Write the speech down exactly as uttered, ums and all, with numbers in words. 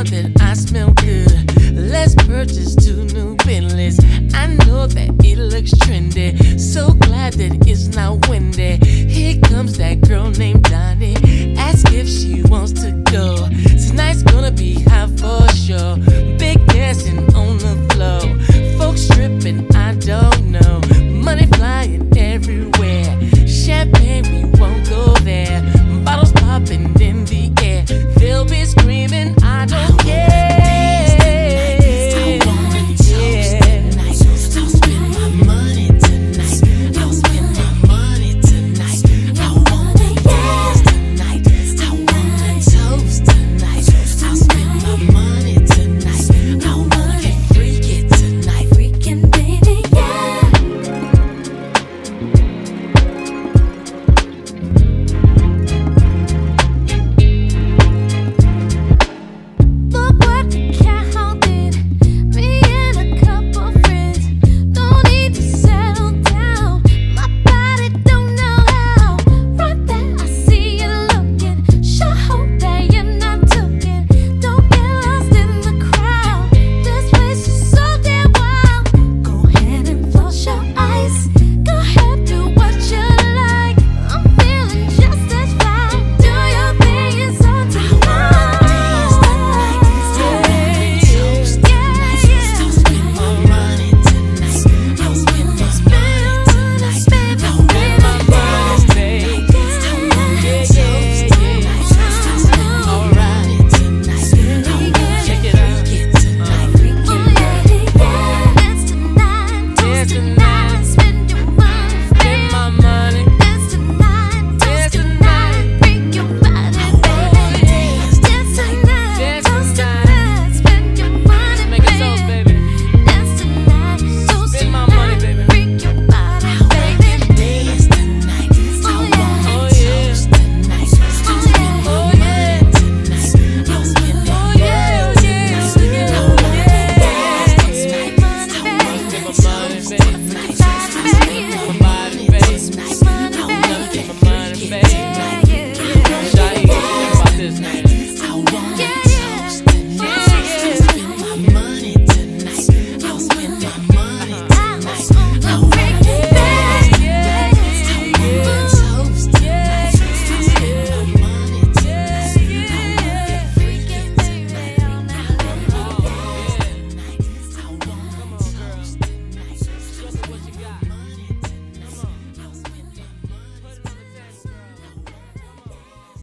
sure that I smell good. Let's purchase two new Bentleys. I know that it looks trendy. So glad that it's not windy. Here comes that girl named Donnie. Ask if she wants to go. Tonight's gonna be